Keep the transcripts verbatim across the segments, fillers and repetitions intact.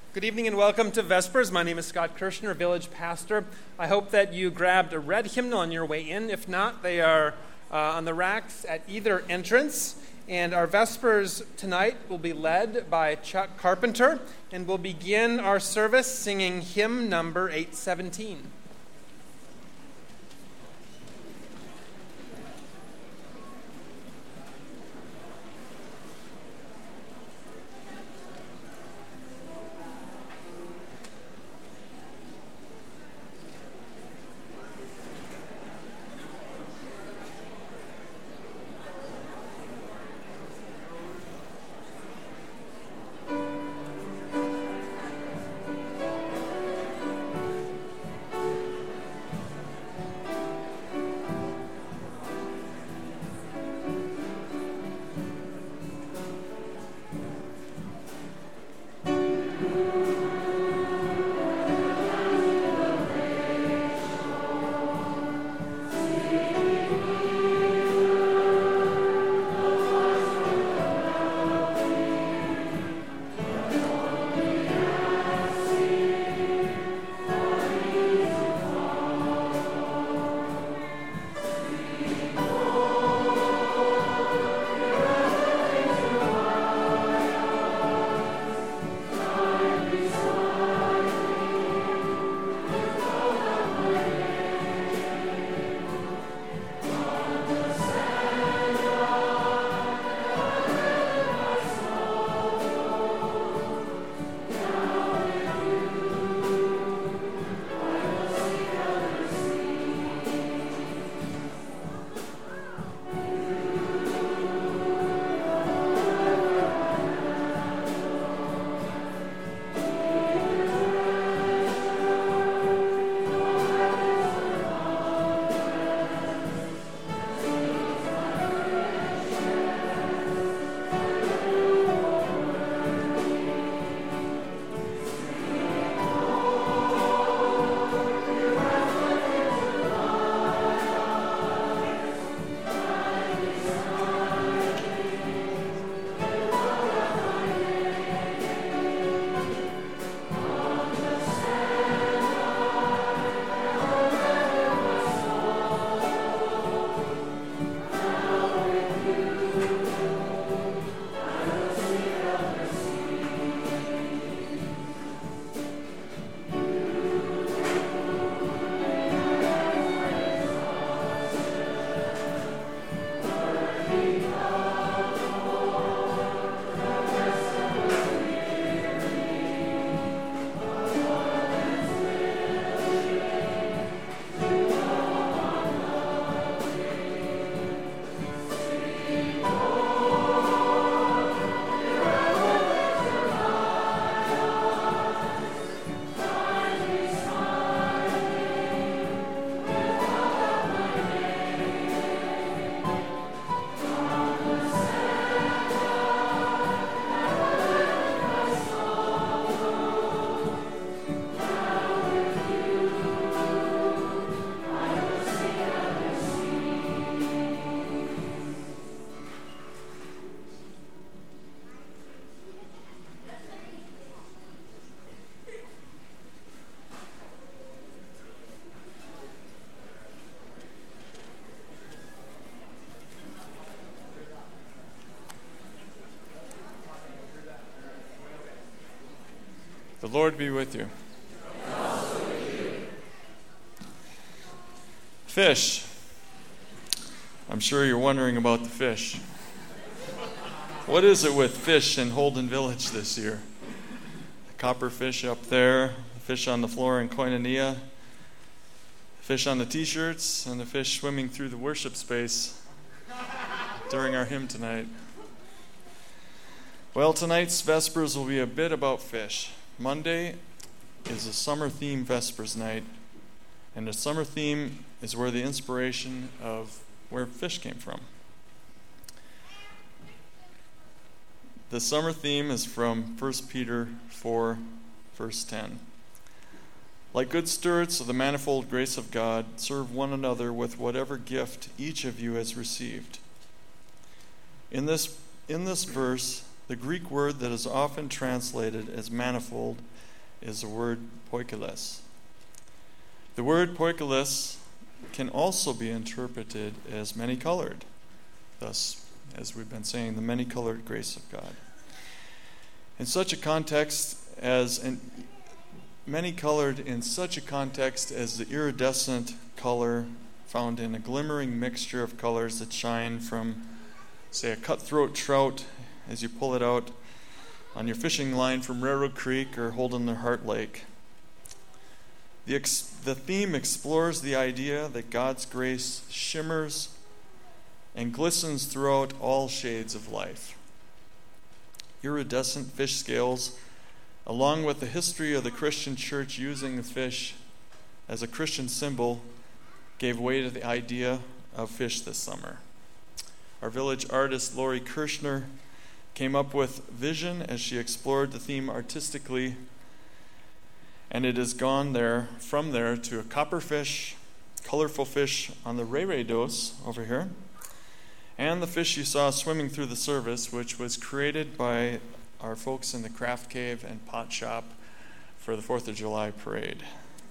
Good evening and welcome to Vespers. My name is Scott Kirshner, village pastor. I hope that you grabbed a red hymnal on your way in. If not, they are uh, on the racks at either entrance. And our Vespers tonight will be led by Chuck Carpenter, and we'll begin our service singing hymn number eight seventeen. The Lord be with you. And also with you. Fish. I'm sure you're wondering about the fish. What is it with fish in Holden Village this year? The copper fish up there, the fish on the floor in Koinonia, the fish on the t-shirts, and the fish swimming through the worship space during our hymn tonight. Well, tonight's Vespers will be a bit about fish. Monday is a summer theme Vespers night, and the summer theme is where the inspiration of where fish came from. The summer theme is from First Peter four, verse ten. Like good stewards of the manifold grace of God, serve one another with whatever gift each of you has received. In this, in this verse, The Greek word that is often translated as manifold is the word poikilos. The word poikilos can also be interpreted as many-colored. Thus, as we've been saying, the many-colored grace of God. In such a context as an many-colored in such a context as the iridescent color found in a glimmering mixture of colors that shine from, say, a cutthroat trout as you pull it out on your fishing line from Railroad Creek or holding the Heart Lake. The, ex- the theme explores the idea that God's grace shimmers and glistens throughout all shades of life. Iridescent fish scales, along with the history of the Christian church using the fish as a Christian symbol, gave way to the idea of fish this summer. Our village artist, Lori Kirshner, came up with vision as she explored the theme artistically, and it has gone there from there to a copperfish, colorful fish on the reredos over here, and the fish you saw swimming through the service, which was created by our folks in the craft cave and pot shop for the fourth of July parade.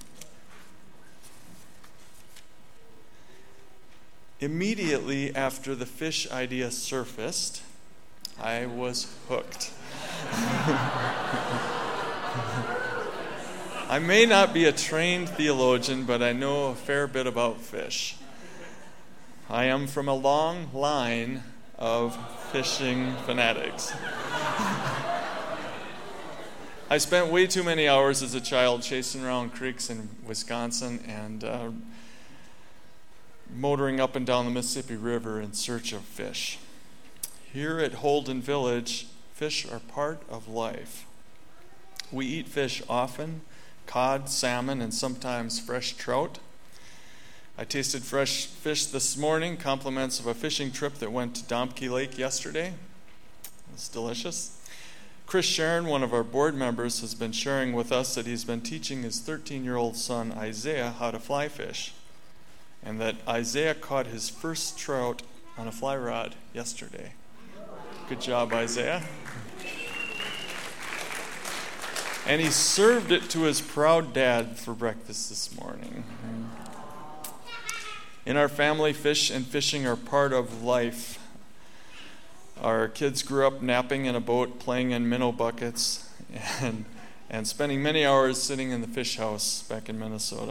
Immediately after the fish idea surfaced, I was hooked. I may not be a trained theologian, but I know a fair bit about fish. I am from a long line of fishing fanatics. I spent way too many hours as a child chasing around creeks in Wisconsin and uh, motoring up and down the Mississippi River in search of fish. Here at Holden Village, fish are part of life. We eat fish often, cod, salmon, and sometimes fresh trout. I tasted fresh fish this morning, compliments of a fishing trip that went to Domke Lake yesterday. It was delicious. Chris Sharon, one of our board members, has been sharing with us that he's been teaching his thirteen-year-old son Isaiah how to fly fish, and that Isaiah caught his first trout on a fly rod yesterday. Good job, Isaiah. And he served it to his proud dad for breakfast this morning. In our family, fish and fishing are part of life. Our kids grew up napping in a boat, playing in minnow buckets, and, and spending many hours sitting in the fish house back in Minnesota.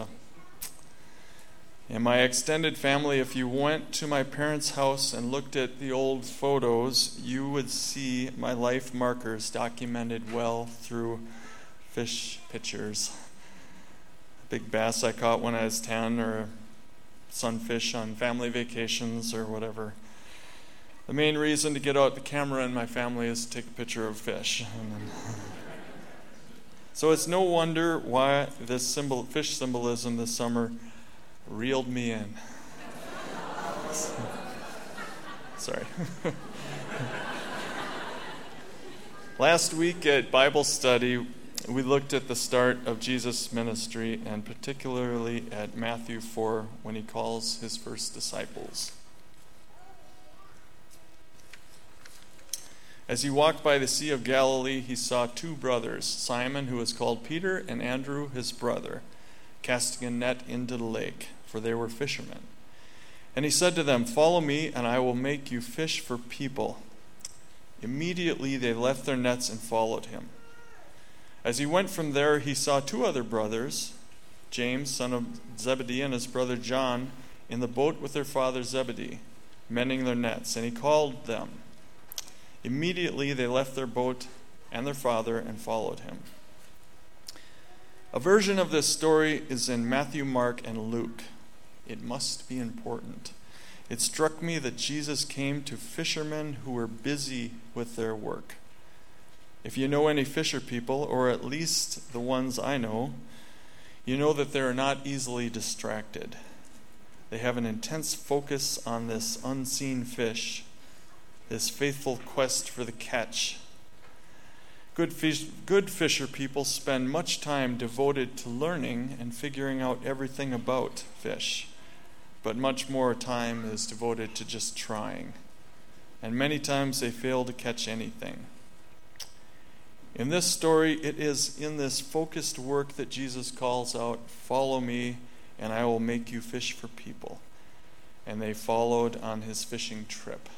In my extended family, if you went to my parents' house and looked at the old photos, you would see my life markers documented well through fish pictures. A big bass I caught when I was ten, or sunfish on family vacations, or whatever. The main reason to get out the camera in my family is to take a picture of fish. So it's no wonder why this symbol, fish symbolism this summer reeled me in. Sorry. Last week at Bible study, we looked at the start of Jesus' ministry, and particularly at Matthew four, when he calls his first disciples. As he walked by the Sea of Galilee, he saw two brothers, Simon, who was called Peter, and Andrew, his brother, casting a net into the lake, for they were fishermen. And he said to them, "Follow me, and I will make you fish for people." Immediately they left their nets and followed him. As he went from there, he saw two other brothers, James, son of Zebedee, and his brother John, in the boat with their father Zebedee, mending their nets, and he called them. Immediately they left their boat and their father and followed him. A version of this story is in Matthew, Mark, and Luke. It must be important. It struck me that Jesus came to fishermen who were busy with their work. If you know any fisher people, or at least the ones I know, you know that they are not easily distracted. They have an intense focus on this unseen fish, this faithful quest for the catch. Good fish, good fisher people spend much time devoted to learning and figuring out everything about fish, but much more time is devoted to just trying. And many times they fail to catch anything. In this story, it is in this focused work that Jesus calls out, "Follow me, and I will make you fish for people." And they followed on his fishing trip.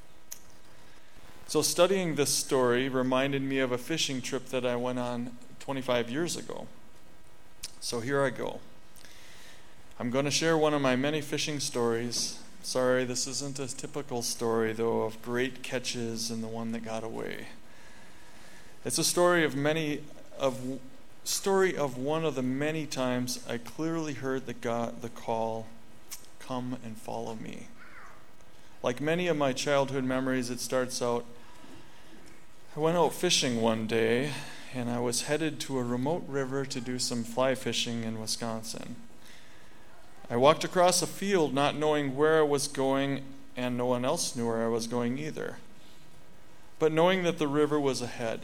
So studying this story reminded me of a fishing trip that I went on twenty-five years ago. So here I go. I'm going to share one of my many fishing stories. Sorry, this isn't a typical story, though, of great catches and the one that got away. It's a story of many of story of one of the many times I clearly heard the God the call, "Come and follow me." Like many of my childhood memories, it starts out, I went out fishing one day, and I was headed to a remote river to do some fly fishing in Wisconsin. I walked across a field not knowing where I was going, and no one else knew where I was going either, but knowing that the river was ahead.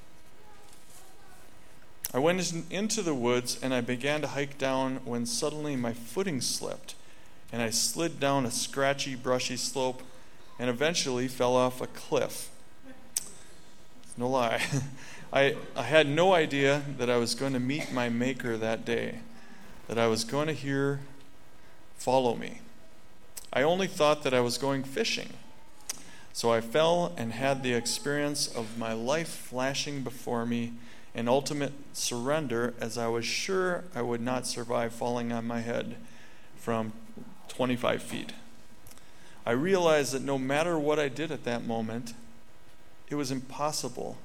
I went into the woods and I began to hike down when suddenly my footing slipped and I slid down a scratchy, brushy slope and eventually fell off a cliff. No lie. I, I had no idea that I was going to meet my Maker that day, that I was going to hear, "Follow me." I only thought that I was going fishing. So I fell and had the experience of my life flashing before me, an ultimate surrender, as I was sure I would not survive falling on my head from twenty-five feet. I realized that no matter what I did at that moment, it was impossible.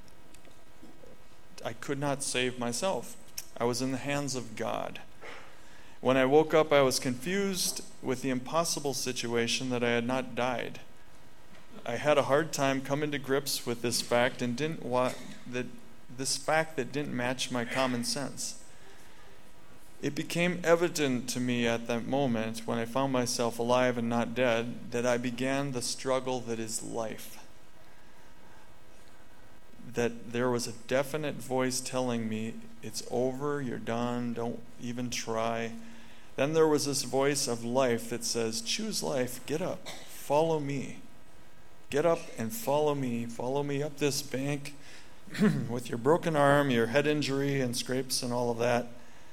I could not save myself. I was in the hands of God. When I woke up, I was confused with the impossible situation that I had not died. I had a hard time coming to grips with this fact and didn't want that this fact that didn't match my common sense. It became evident to me at that moment, when I found myself alive and not dead, that I began the struggle that is life. That there was a definite voice telling me, "It's over, you're done, don't even try." Then there was this voice of life that says, "Choose life, get up, follow me. Get up and follow me. Follow me up this bank with your broken arm, your head injury and scrapes and all of that."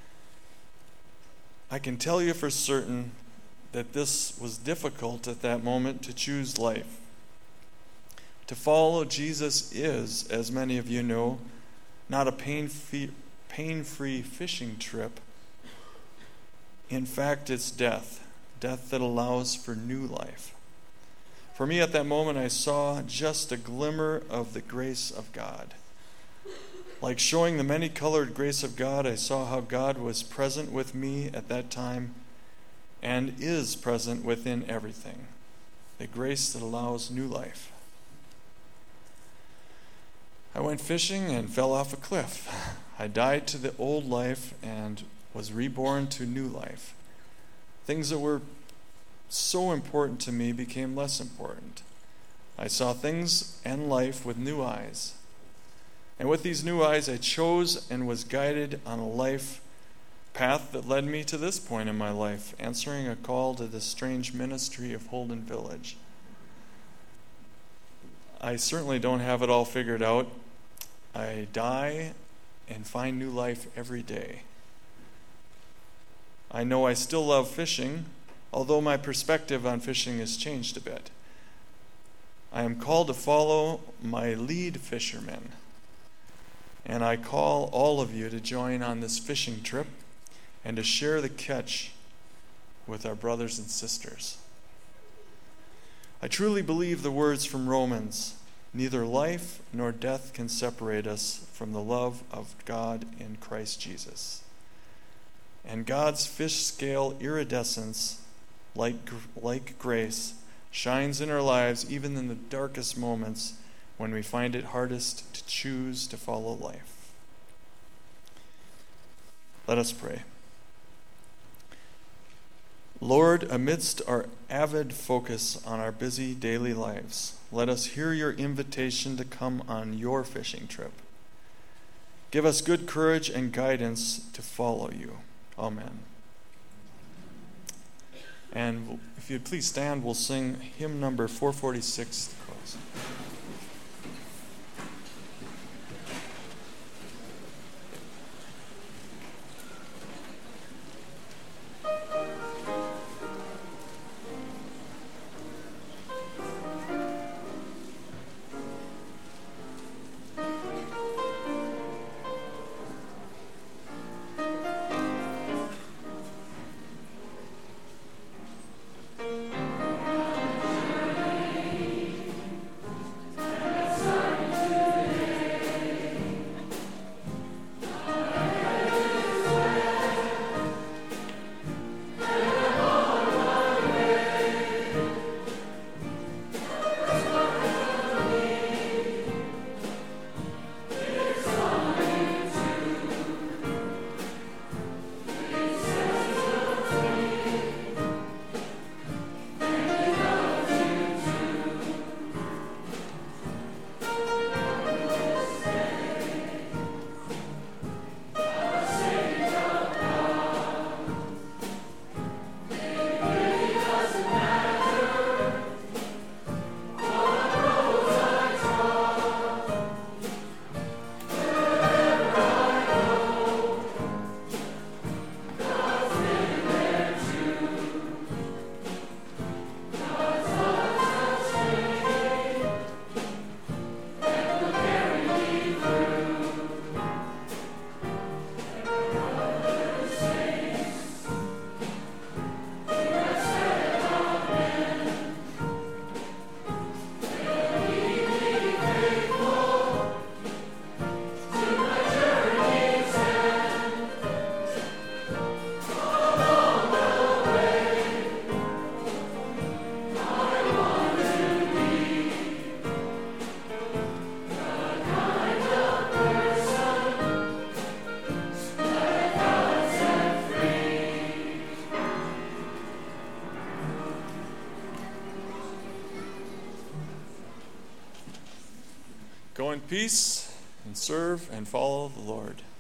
I can tell you for certain that this was difficult at that moment, to choose life. To follow Jesus is, as many of you know, not a pain-free, pain-free fishing trip. In fact, it's death, death that allows for new life. For me at that moment, I saw just a glimmer of the grace of God. Like showing the many-colored grace of God, I saw how God was present with me at that time and is present within everything. The grace that allows new life. I went fishing and fell off a cliff. I died to the old life and was reborn to new life. Things that were so important to me became less important. I saw things and life with new eyes. And with these new eyes, I chose and was guided on a life path that led me to this point in my life, answering a call to the strange ministry of Holden Village. I certainly don't have it all figured out. I die and find new life every day. I know I still love fishing, although my perspective on fishing has changed a bit. I am called to follow my lead fisherman, and I call all of you to join on this fishing trip and to share the catch with our brothers and sisters. I truly believe the words from Romans, "Neither life nor death can separate us from the love of God in Christ Jesus." And God's fish scale iridescence, like, like grace, shines in our lives even in the darkest moments when we find it hardest to choose to follow life. Let us pray. Lord, amidst our avid focus on our busy daily lives, let us hear your invitation to come on your fishing trip. Give us good courage and guidance to follow you. Amen. And if you'd please stand, we'll sing hymn number four forty-six to close. Go in peace and serve and follow the Lord.